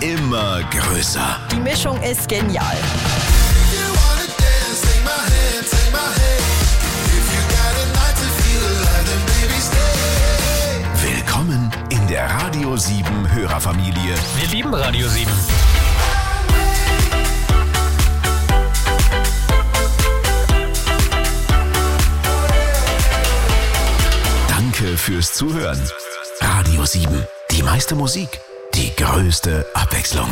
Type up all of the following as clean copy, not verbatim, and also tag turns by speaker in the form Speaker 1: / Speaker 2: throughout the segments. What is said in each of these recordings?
Speaker 1: immer größer.
Speaker 2: Die Mischung ist genial.
Speaker 1: Willkommen in der Radio 7 Hörerfamilie.
Speaker 3: Wir lieben Radio 7.
Speaker 1: Danke fürs Zuhören. Radio 7. Die meiste Musik, die größte Abwechslung.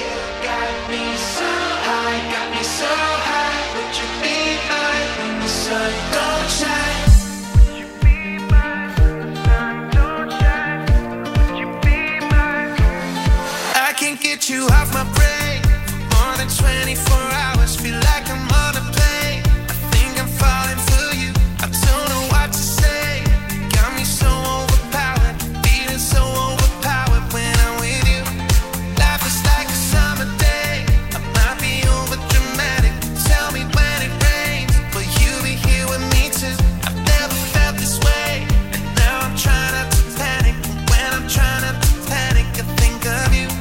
Speaker 4: You off my brain more than 24 hours. Feel like I'm on a plane. I think I'm falling for you. I don't know what to say. Got me so overpowered, feeling so overpowered when I'm with you. Life is like a summer day. I might be over dramatic. Tell me when it rains, will you be here with me too? I've never felt this way, and now I'm trying not to panic. When I'm trying not to panic, I think of you.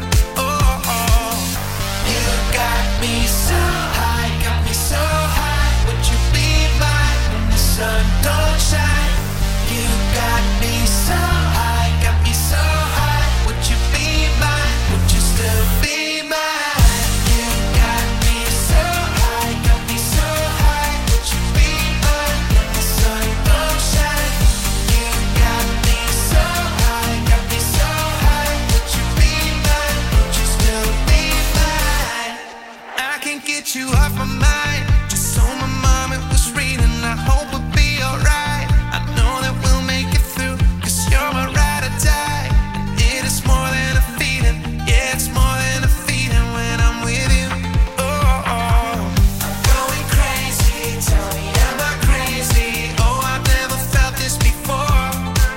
Speaker 4: Sun don't shine. You got me so high, got me so high. Would you be mine? Would you still be mine? You got me so high, got me so high. Would you be mine? The sun don't shine. You got me so high, got me so high. Would you be mine? Would you still be mine? I can't get you off my mind. Just so my mom it was reading. I hope alright, I know that we'll make it through, 'cause you're my ride or die. And it is more than a feeling, yeah, it's more than a feeling when I'm with you. I'm going crazy, tell me am I crazy? Oh, I've never felt this before.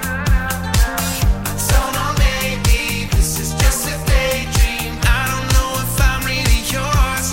Speaker 4: I don't know, maybe this is just a daydream. I don't know if I'm really yours.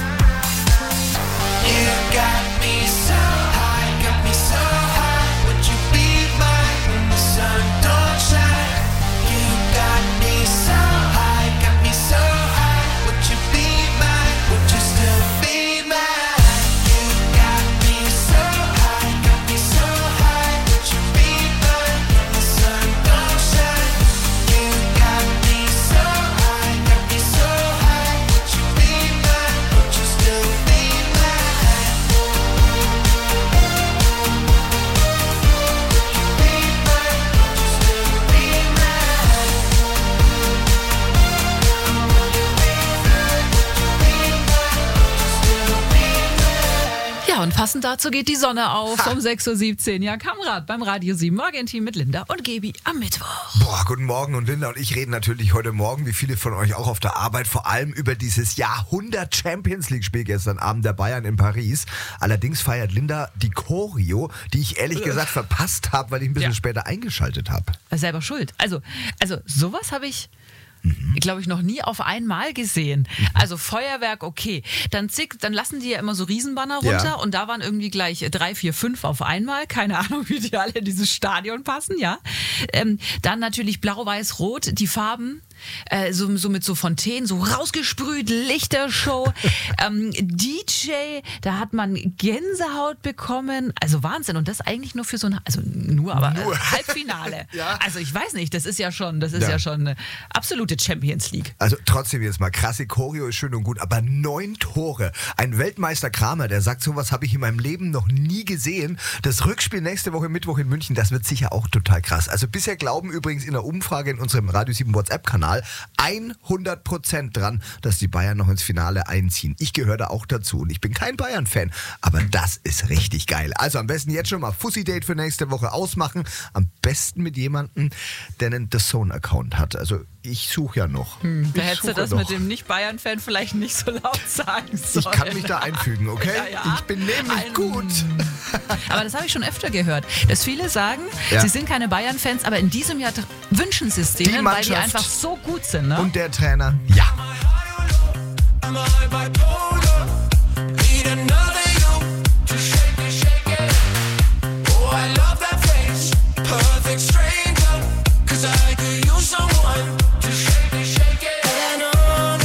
Speaker 4: You got me so high, got me so high. Would you be mine when the sun don't shine? You got me so high, got me so high. Would you be mine? Would you still be mine? You got me so high, got me so high. Would you be mine when the sun don't shine? You got me so high, got me so high. Would you be mine? Would you still be mine?
Speaker 5: Ja, und passend dazu geht die Sonne auf um 6.17 Uhr. Ja, Kamerad beim Radio 7 Morgenteam mit Linda und Gebi am Mittwoch.
Speaker 6: Boah, guten Morgen, und Linda und ich reden natürlich heute Morgen, wie viele von euch auch auf der Arbeit, vor allem über dieses Jahrhundert-Champions-League-Spiel gestern Abend der Bayern in Paris. Allerdings feiert Linda die Choreo, die ich ehrlich gesagt verpasst habe, weil ich ein bisschen später eingeschaltet habe.
Speaker 5: Selber schuld. Also sowas habe ich, glaube ich, noch nie auf einmal gesehen. Also Feuerwerk, okay. Dann lassen die ja immer so Riesenbanner runter,
Speaker 6: Ja.
Speaker 5: und da waren irgendwie gleich 3, 4, 5 auf einmal. Keine Ahnung, wie die alle in dieses Stadion passen, ja. Dann natürlich blau, weiß, rot, die Farben. So mit so Fontänen, so rausgesprüht, Lichtershow. DJ, da hat man Gänsehaut bekommen. Also Wahnsinn. Und das eigentlich nur für so ein, Halbfinale.
Speaker 6: Ja.
Speaker 5: Also ich weiß nicht, das ist ja schon eine absolute Champions League.
Speaker 6: Also trotzdem jetzt mal, krasse Choreo ist schön und gut, aber 9 Tore. Ein Weltmeister Kramer, der sagt, sowas habe ich in meinem Leben noch nie gesehen. Das Rückspiel nächste Woche Mittwoch in München, das wird sicher auch total krass. Also bisher glauben übrigens in der Umfrage in unserem Radio 7 WhatsApp-Kanal 100% dran, dass die Bayern noch ins Finale einziehen. Ich gehöre da auch dazu und ich bin kein Bayern-Fan, aber das ist richtig geil. Also am besten jetzt schon mal Fussi-Date für nächste Woche ausmachen. Am besten mit jemandem, der einen The Zone-Account hat. Also ich suche ja noch.
Speaker 5: Da hättest du das mit dem Nicht-Bayern-Fan vielleicht nicht so laut sagen sollen.
Speaker 6: Ich kann mich da einfügen, okay?
Speaker 5: Ja.
Speaker 6: Ich bin nämlich gut.
Speaker 5: Aber das habe ich schon öfter gehört, dass viele sagen,
Speaker 6: Ja.
Speaker 5: sie sind keine Bayern-Fans, aber in diesem Jahr wünschen sie es denen, weil die einfach so gut sind. Ne?
Speaker 6: Und der Trainer, ja.
Speaker 4: Perfect stranger, 'cause I could use someone to shake me, shake it. And on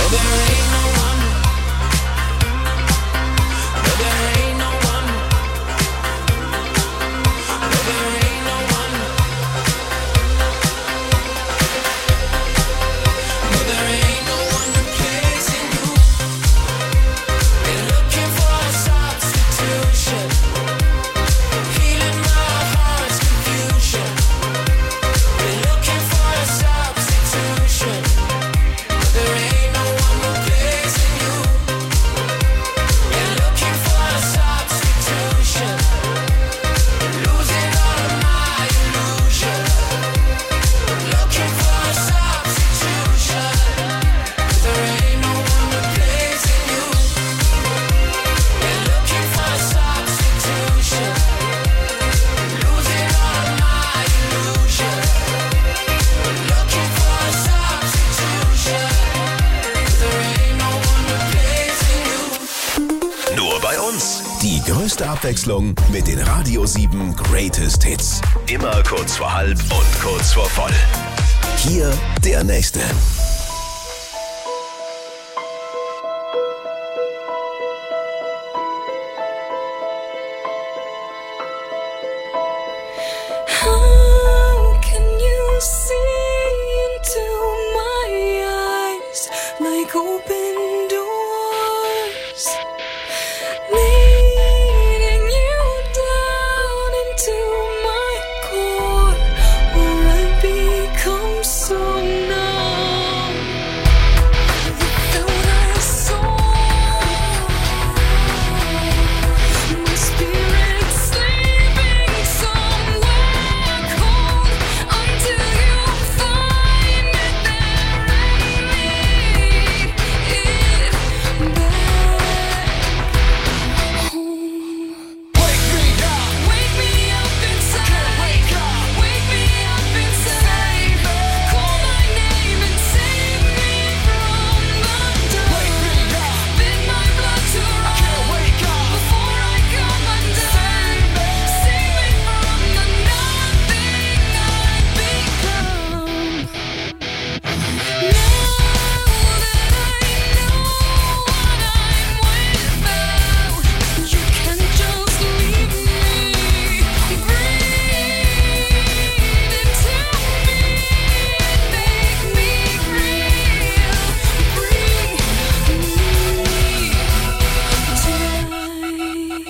Speaker 1: Die größte Abwechslung mit den Radio 7 Greatest Hits. Immer kurz vor halb und kurz vor voll. Hier der nächste.
Speaker 2: How can you see into my eyes like open doors, leading you down into my core, where I become so numb without a soul. My spirit sleeping somewhere cold until you find it there and lead it back home. Wake me up inside. Wake me up inside. Call my name and save me from the dark. Bid my blood to run before I come undone. Save me from the nothing I've become. Now that I know what I'm without, you can just leave me. Breathe into me and make me real. Bring me tonight.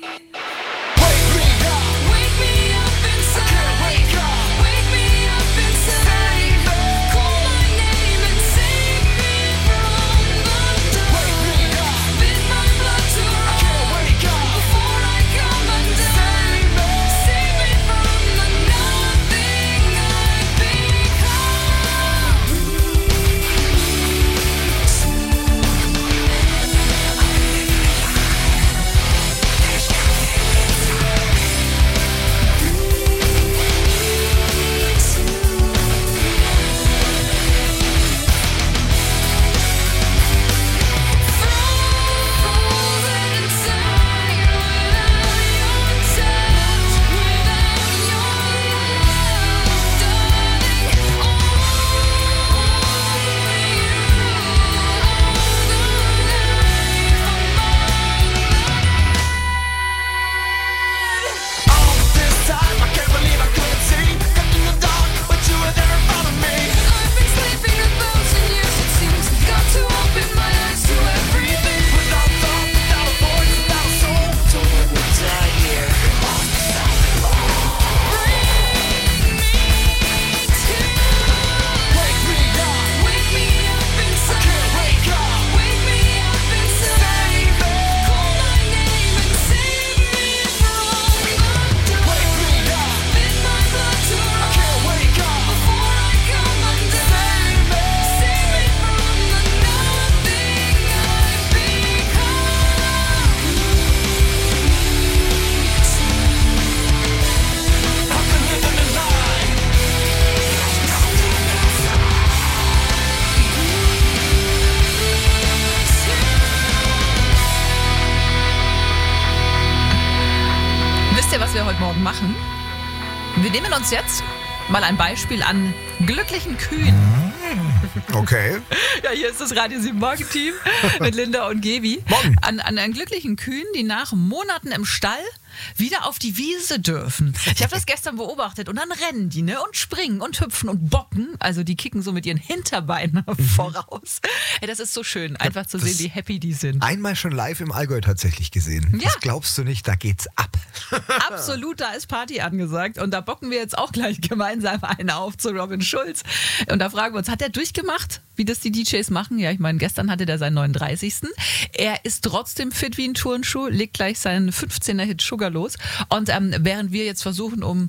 Speaker 2: Wake me up inside. Wake me up inside. Call my name and save me from the dark. Bid my blood to run before I come undone. Save me from the nothing I've I've been sleeping 1,000 years, it seems. Got to open my eyes to everything. Without thought, without a voice, without a soul, don't let me die here. Bring me to. Wake me up inside. Wake me up inside. Call my name and save me from the dark. Bid my blood to run before I come undone. Save me from the nothing I've become. I've been living a lie.
Speaker 5: Wisst ihr, was wir heute Morgen machen? Wir nehmen uns jetzt mal ein Beispiel an glücklichen Kühen.
Speaker 6: Okay.
Speaker 5: Ja, hier ist das Radio 7 Morgenteam mit Linda und Gebi.
Speaker 6: Morgen.
Speaker 5: An glücklichen Kühen, die nach Monaten im Stall wieder auf die Wiese dürfen. Ich habe das gestern beobachtet und dann rennen die, ne, und springen und hüpfen und bocken. Also die kicken so mit ihren Hinterbeinen voraus. Ey, das ist so schön, einfach zu sehen, wie happy die sind.
Speaker 6: Einmal schon live im Allgäu tatsächlich gesehen.
Speaker 5: Ja.
Speaker 6: Das glaubst du nicht, da geht's ab.
Speaker 5: Absolut, da ist Party angesagt. Und da bocken wir jetzt auch gleich gemeinsam einen auf zu Robin Schulz. Und da fragen wir uns, hat er durchgemacht, wie das die DJs machen? Ja, ich meine, gestern hatte der seinen 39. Er ist trotzdem fit wie ein Turnschuh, legt gleich seinen 15er-Hit Sugar los. Und während wir jetzt versuchen, um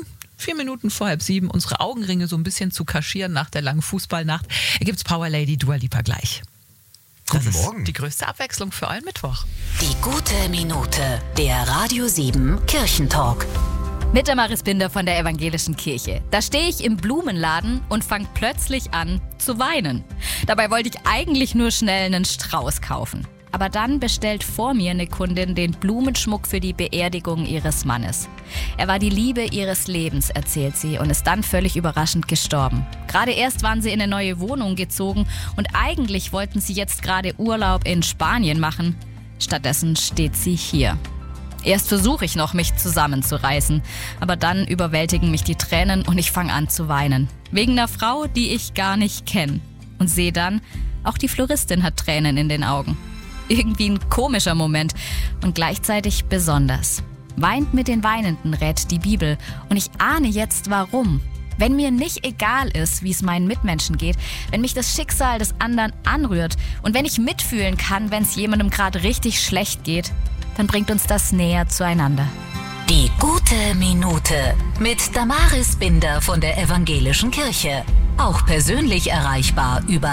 Speaker 5: 4 Minuten vor 6:30 unsere Augenringe so ein bisschen zu kaschieren nach der langen Fußballnacht, gibt's Power Lady Dua Lipa gleich. Das
Speaker 6: Guten
Speaker 5: ist
Speaker 6: Morgen.
Speaker 5: die größte Abwechslung für euren Mittwoch.
Speaker 3: Die gute Minute, der Radio 7 Kirchentalk.
Speaker 7: Mit Damaris Binder von der Evangelischen Kirche. Da stehe ich im Blumenladen und fange plötzlich an zu weinen. Dabei wollte ich eigentlich nur schnell einen Strauß kaufen. Aber dann bestellt vor mir eine Kundin den Blumenschmuck für die Beerdigung ihres Mannes. Er war die Liebe ihres Lebens, erzählt sie, und ist dann völlig überraschend gestorben. Gerade erst waren sie in eine neue Wohnung gezogen und eigentlich wollten sie jetzt gerade Urlaub in Spanien machen. Stattdessen steht sie hier. Erst versuche ich noch, mich zusammenzureißen, aber dann überwältigen mich die Tränen und ich fange an zu weinen. Wegen einer Frau, die ich gar nicht kenne. Und sehe dann, auch die Floristin hat Tränen in den Augen. Irgendwie ein komischer Moment und gleichzeitig besonders. Weint mit den Weinenden, rät die Bibel. Und ich ahne jetzt, warum. Wenn mir nicht egal ist, wie es meinen Mitmenschen geht, wenn mich das Schicksal des anderen anrührt und wenn ich mitfühlen kann, wenn es jemandem gerade richtig schlecht geht, dann bringt uns das näher zueinander.
Speaker 3: Die gute Minute mit Damaris Binder von der Evangelischen Kirche. Auch persönlich erreichbar über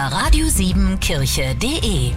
Speaker 3: radio7kirche.de.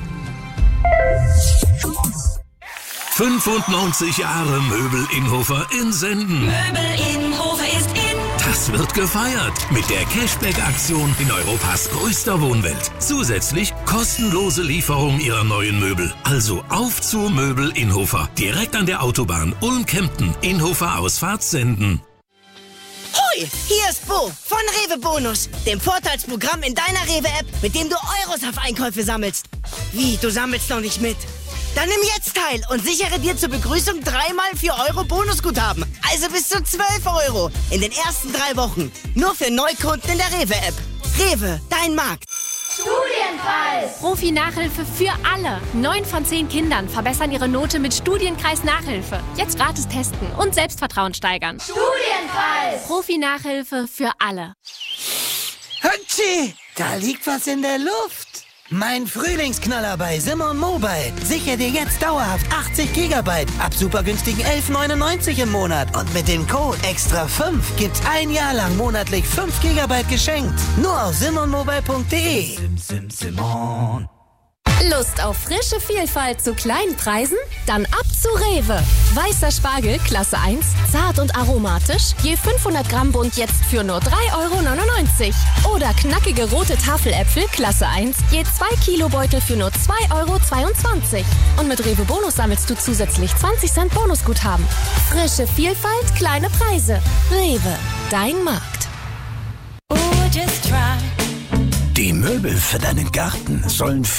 Speaker 1: 95 Jahre Möbel Inhofer in Senden.
Speaker 3: Möbel Innhofer ist in.
Speaker 1: Das wird gefeiert mit der Cashback-Aktion in Europas größter Wohnwelt. Zusätzlich kostenlose Lieferung ihrer neuen Möbel. Also auf zu Möbel Inhofer. Direkt an der Autobahn Ulm-Kempten. Inhofer Ausfahrt Senden.
Speaker 8: Hoi, hier ist Bo von Rewe Bonus, dem Vorteilsprogramm in deiner Rewe-App, mit dem du Euros auf Einkäufe sammelst. Wie, du sammelst noch nicht mit? Dann nimm jetzt teil und sichere dir zur Begrüßung 3x 4 Euro Bonusguthaben. Also bis zu 12 Euro in den ersten 3 Wochen. Nur für Neukunden in der Rewe-App. Rewe, dein Markt.
Speaker 9: Studienpreis! Profi-Nachhilfe für alle. 9 von 10 Kindern verbessern ihre Note mit Studienkreis Nachhilfe. Jetzt gratis testen und Selbstvertrauen steigern. Studienpreis! Profi-Nachhilfe für alle.
Speaker 8: Hatschi, da liegt was in der Luft. Mein Frühlingsknaller bei Simon Mobile. Sichere dir jetzt dauerhaft 80 GB ab super günstigen 11,99 im Monat. Und mit dem Code EXTRA5 gibt's ein Jahr lang monatlich 5 GB geschenkt. Nur auf simonmobile.de. Simon.
Speaker 9: Lust auf frische Vielfalt zu kleinen Preisen? Dann ab zu Rewe. Weißer Spargel, Klasse 1, zart und aromatisch, je 500 Gramm Bund jetzt für nur 3,99 €. Oder knackige rote Tafeläpfel, Klasse 1, je 2 Kilo Beutel für nur 2,22 €. Und mit Rewe Bonus sammelst du zusätzlich 20 Cent Bonusguthaben. Frische Vielfalt, kleine Preise. Rewe, dein Markt.
Speaker 1: Die Möbel für deinen Garten sollen